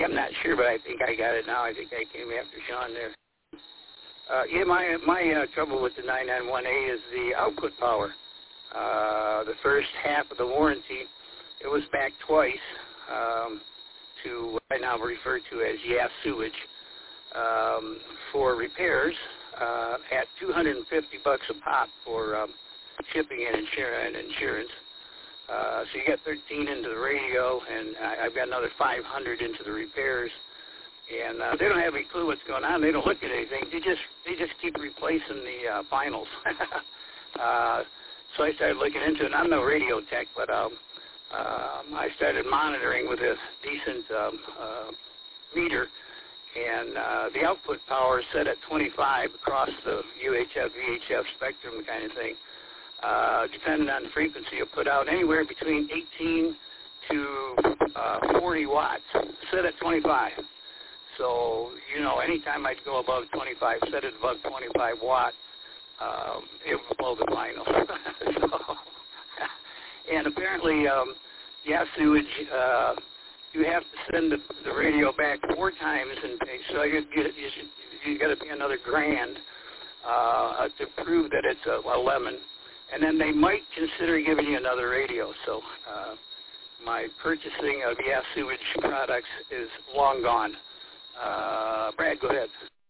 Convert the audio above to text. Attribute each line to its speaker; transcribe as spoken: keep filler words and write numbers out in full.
Speaker 1: I'm not sure, but I think I got it now. I think I came after Sean there. Uh, yeah, my my uh, trouble with the nine ninety-one A is the output power. Uh, the first half of the warranty, it was back twice um, to what I now refer to as Yass Sewage um, for repairs uh, at two hundred fifty bucks a pop for um, shipping and, insur- and insurance. Uh, so you got thirteen into the radio, and I, I've got another five hundred into the repairs. And uh, they don't have any clue what's going on. They don't look at anything. They just they just keep replacing the uh, finals. uh, so I started looking into it. I'm no radio tech, but um, um, I started monitoring with a decent um, uh, meter, and uh, the output power is set at twenty-five across the U H F, V H F spectrum kind of thing. Uh, depending on the frequency, you'll put out anywhere between eighteen to uh, forty watts, set at twenty-five. So, you know, anytime I'd go above twenty-five, set it above twenty-five watt, um, it would blow the final. so, and apparently, um, Yass Sewage, uh, you have to send the, the radio back four times, and so you you, you, you got to pay another grand uh, to prove that it's a, a lemon. And then they might consider giving you another radio. So uh, my purchasing of Yass Sewage products is long gone. Uh, Brad, go ahead.